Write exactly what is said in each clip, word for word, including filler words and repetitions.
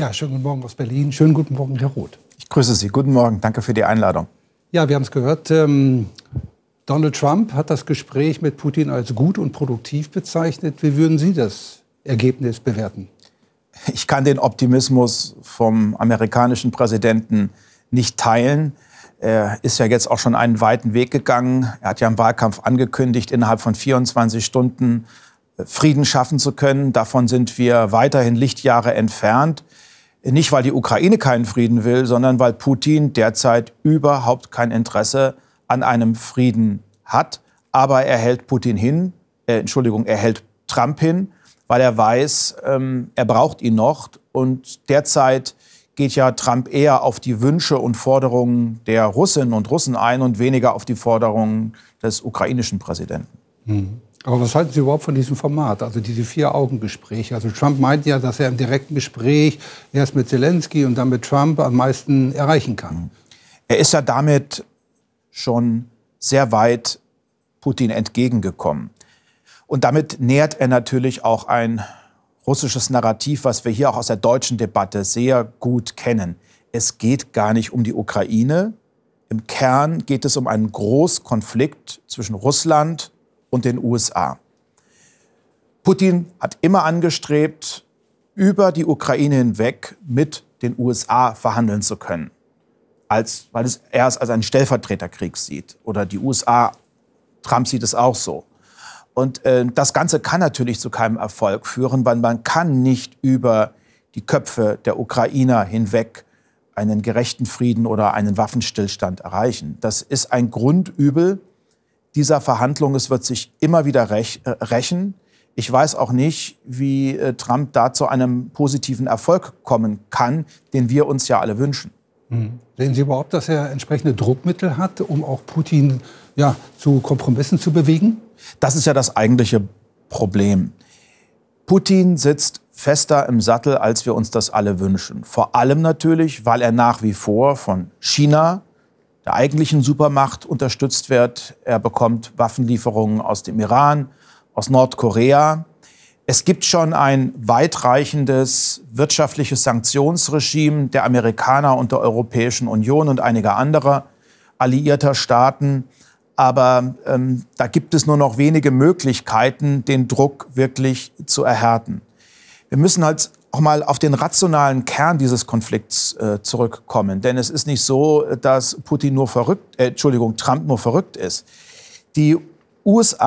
Ja, schönen guten Morgen aus Berlin. Schönen guten Morgen, Herr Roth. Ich grüße Sie. Guten Morgen. Danke für die Einladung. Ja, wir haben es gehört. Ähm, Donald Trump hat das Gespräch mit Putin als gut und produktiv bezeichnet. Wie würden Sie das Ergebnis bewerten? Ich kann den Optimismus vom amerikanischen Präsidenten nicht teilen. Er ist ja jetzt auch schon einen weiten Weg gegangen. Er hat ja im Wahlkampf angekündigt, innerhalb von vierundzwanzig Stunden Frieden schaffen zu können. Davon sind wir weiterhin Lichtjahre entfernt. Nicht, weil die Ukraine keinen Frieden will, sondern weil Putin derzeit überhaupt kein Interesse an einem Frieden hat. Aber er hält Putin hin, äh, Entschuldigung, er hält Trump hin, weil er weiß, ähm, er braucht ihn noch. Und derzeit geht ja Trump eher auf die Wünsche und Forderungen der Russinnen und Russen ein und weniger auf die Forderungen des ukrainischen Präsidenten. Mhm. Aber was halten Sie überhaupt von diesem Format, also diese Vier-Augen-Gespräche? Also Trump meint ja, dass er im direkten Gespräch erst mit Zelensky und dann mit Trump am meisten erreichen kann. Er ist ja damit schon sehr weit Putin entgegengekommen. Und damit nährt er natürlich auch ein russisches Narrativ, was wir hier auch aus der deutschen Debatte sehr gut kennen. Es geht gar nicht um die Ukraine. Im Kern geht es um einen Großkonflikt zwischen Russland und den U S A. Putin hat immer angestrebt, über die Ukraine hinweg mit den U S A verhandeln zu können, als, weil es, er es als einen Stellvertreterkrieg sieht. Oder die U S A, Trump sieht es auch so. Und äh, das Ganze kann natürlich zu keinem Erfolg führen, weil man kann nicht über die Köpfe der Ukrainer hinweg einen gerechten Frieden oder einen Waffenstillstand erreichen. Das ist ein Grundübel dieser Verhandlungen. Es wird sich immer wieder rech- äh, rächen. Ich weiß auch nicht, wie äh, Trump da zu einem positiven Erfolg kommen kann, den wir uns ja alle wünschen. Mhm. Sehen Sie überhaupt, dass er entsprechende Druckmittel hat, um auch Putin ja, zu Kompromissen zu bewegen? Das ist ja das eigentliche Problem. Putin sitzt fester im Sattel, als wir uns das alle wünschen. Vor allem natürlich, weil er nach wie vor von China, der eigentlichen Supermacht, unterstützt wird. Er bekommt Waffenlieferungen aus dem Iran, aus Nordkorea. Es gibt schon ein weitreichendes wirtschaftliches Sanktionsregime der Amerikaner und der Europäischen Union und einiger anderer alliierter Staaten. Aber ähm, da gibt es nur noch wenige Möglichkeiten, den Druck wirklich zu erhärten. Wir müssen halt auch mal auf den rationalen Kern dieses Konflikts äh, zurückkommen. Denn es ist nicht so, dass Putin nur verrückt, äh, Entschuldigung, Trump nur verrückt ist. Die U S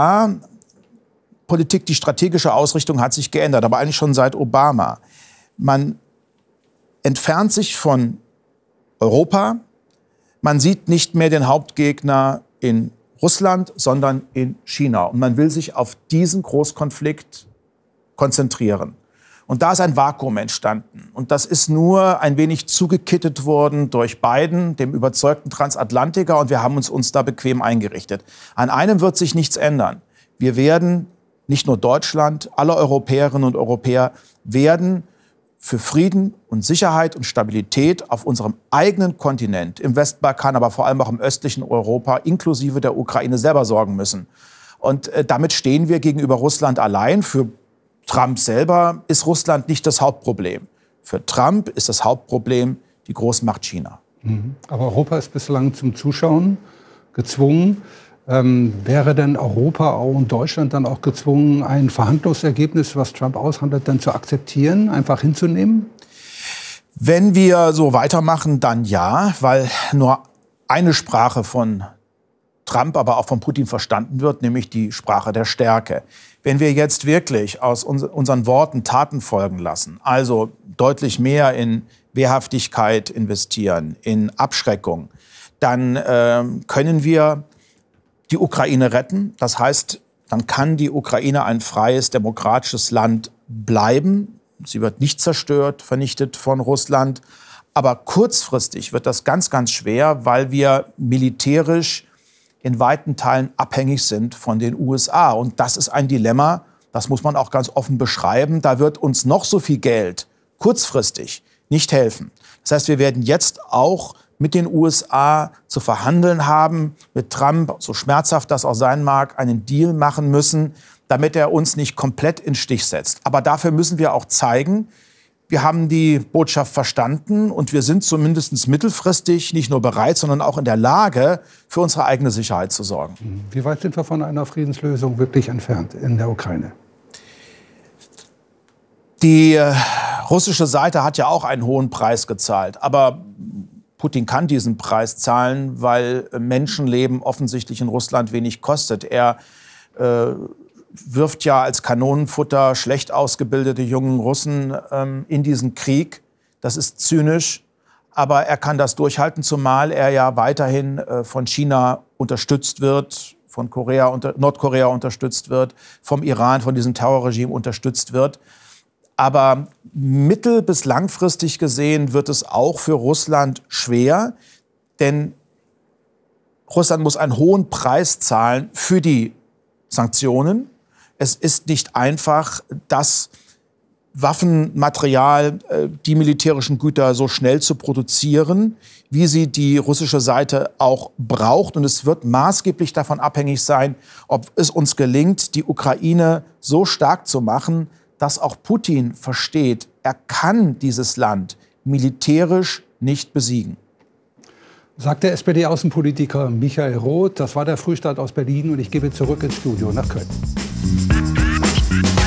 A-Politik, die strategische Ausrichtung hat sich geändert, aber eigentlich schon seit Obama. Man entfernt sich von Europa. Man sieht nicht mehr den Hauptgegner in Russland, sondern in China. Und man will sich auf diesen Großkonflikt konzentrieren. Und da ist ein Vakuum entstanden. Und das ist nur ein wenig zugekittet worden durch Biden, dem überzeugten Transatlantiker. Und wir haben uns, uns da bequem eingerichtet. An einem wird sich nichts ändern. Wir werden, nicht nur Deutschland, alle Europäerinnen und Europäer werden für Frieden und Sicherheit und Stabilität auf unserem eigenen Kontinent, im Westbalkan, aber vor allem auch im östlichen Europa, inklusive der Ukraine, selber sorgen müssen. Und äh, damit stehen wir gegenüber Russland allein. Für Trump selber ist Russland nicht das Hauptproblem. Für Trump ist das Hauptproblem die Großmacht China. Mhm. Aber Europa ist bislang zum Zuschauen gezwungen. Ähm, wäre denn Europa und Deutschland dann auch gezwungen, ein Verhandlungsergebnis, was Trump aushandelt, dann zu akzeptieren, einfach hinzunehmen? Wenn wir so weitermachen, dann ja, weil nur eine Sprache von Trump, aber auch von Putin verstanden wird, nämlich die Sprache der Stärke. Wenn wir jetzt wirklich aus uns, unseren Worten Taten folgen lassen, also deutlich mehr in Wehrhaftigkeit investieren, in Abschreckung, dann äh, können wir die Ukraine retten. Das heißt, dann kann die Ukraine ein freies, demokratisches Land bleiben. Sie wird nicht zerstört, vernichtet von Russland. Aber kurzfristig wird das ganz, ganz schwer, weil wir militärisch in weiten Teilen abhängig sind von den U S A. Und das ist ein Dilemma, das muss man auch ganz offen beschreiben. Da wird uns noch so viel Geld kurzfristig nicht helfen. Das heißt, wir werden jetzt auch mit den U S A zu verhandeln haben, mit Trump, so schmerzhaft das auch sein mag, einen Deal machen müssen, damit er uns nicht komplett in den Stich setzt. Aber dafür müssen wir auch zeigen, Wir haben die Botschaft verstanden und wir sind zumindest mittelfristig nicht nur bereit, sondern auch in der Lage, für unsere eigene Sicherheit zu sorgen. Wie weit sind wir von einer Friedenslösung wirklich entfernt in der Ukraine? Die äh, russische Seite hat ja auch einen hohen Preis gezahlt. Aber Putin kann diesen Preis zahlen, weil Menschenleben offensichtlich in Russland wenig kostet. Er äh, wirft ja als Kanonenfutter schlecht ausgebildete jungen Russen ähm, in diesen Krieg. Das ist zynisch, aber er kann das durchhalten, zumal er ja weiterhin äh, von China unterstützt wird, von Korea, unter, Nordkorea unterstützt wird, vom Iran, von diesem Terrorregime unterstützt wird. Aber mittel- bis langfristig gesehen wird es auch für Russland schwer, denn Russland muss einen hohen Preis zahlen für die Sanktionen. Es ist nicht einfach, das Waffenmaterial, die militärischen Güter so schnell zu produzieren, wie sie die russische Seite auch braucht. Und es wird maßgeblich davon abhängig sein, ob es uns gelingt, die Ukraine so stark zu machen, dass auch Putin versteht, er kann dieses Land militärisch nicht besiegen. Sagt der S P D-Außenpolitiker Michael Roth. Das war der Frühstart aus Berlin und ich gebe zurück ins Studio nach Köln.